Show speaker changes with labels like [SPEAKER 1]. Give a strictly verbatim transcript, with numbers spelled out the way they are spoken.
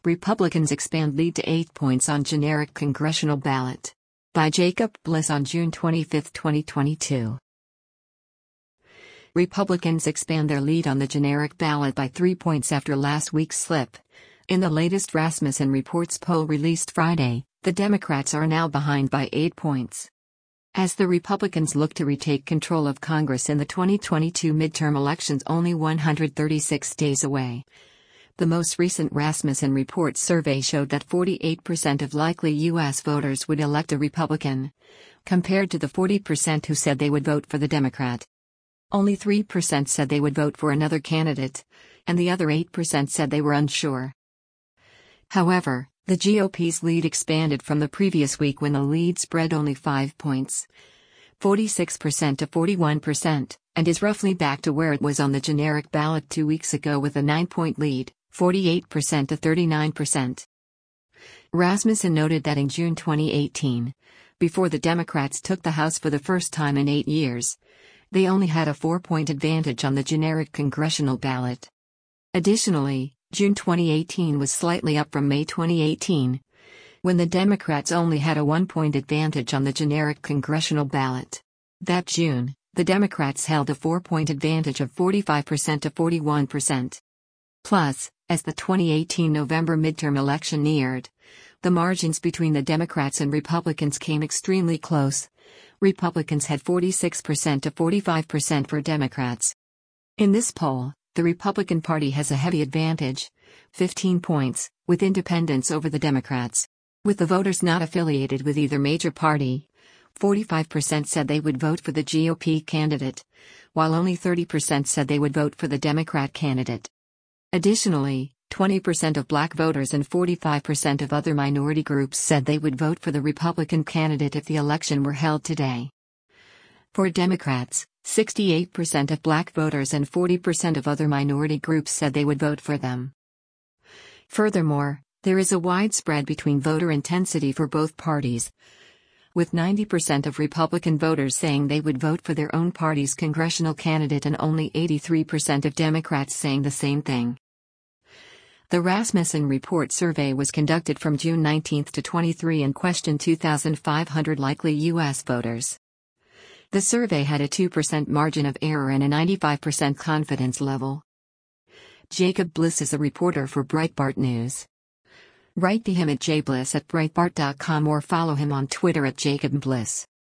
[SPEAKER 1] Republicans expand lead to eight points on generic congressional ballot. By Jacob Bliss on June twenty-fifth, twenty twenty-two. Republicans expand their lead on the generic ballot by three points after last week's slip. In the latest Rasmussen Reports poll released Friday, the Democrats are now behind by eight points. As the Republicans look to retake control of Congress in the twenty twenty-two midterm elections only one hundred thirty-six days away. The most recent Rasmussen Reports survey showed that forty-eight percent of likely U S voters would elect a Republican, compared to the forty percent who said they would vote for the Democrat. Only three percent said they would vote for another candidate, and the other eight percent said they were unsure. However, the G O P's lead expanded from the previous week when the lead spread only five points, forty-six percent to forty-one percent, and is roughly back to where it was on the generic ballot two weeks ago with a nine-point lead, forty-eight percent to thirty-nine percent. Rasmussen noted that in June twenty eighteen, before the Democrats took the House for the first time in eight years, they only had a four-point advantage on the generic congressional ballot. Additionally, June twenty eighteen was slightly up from May twenty eighteen, when the Democrats only had a one-point advantage on the generic congressional ballot. That June, the Democrats held a four-point advantage of forty-five percent to forty-one percent. Plus, as the twenty eighteen November midterm election neared, the margins between the Democrats and Republicans came extremely close. Republicans had forty-six percent to forty-five percent for Democrats. In this poll, the Republican Party has a heavy advantage, fifteen points, with independents over the Democrats. With the voters not affiliated with either major party, forty-five percent said they would vote for the G O P candidate, while only thirty percent said they would vote for the Democrat candidate. Additionally, twenty percent of black voters and forty-five percent of other minority groups said they would vote for the Republican candidate if the election were held today. For Democrats, sixty-eight percent of black voters and forty percent of other minority groups said they would vote for them. Furthermore, there is a wide spread between voter intensity for both parties, with ninety percent of Republican voters saying they would vote for their own party's congressional candidate and only eighty-three percent of Democrats saying the same thing. The Rasmussen Report survey was conducted from June nineteenth to twenty-third and questioned two thousand five hundred likely U S voters. The survey had a two percent margin of error and a ninety-five percent confidence level. Jacob Bliss is a reporter for Breitbart News. Write to him at jbliss at breitbart dot com or follow him on Twitter at Jacob Bliss.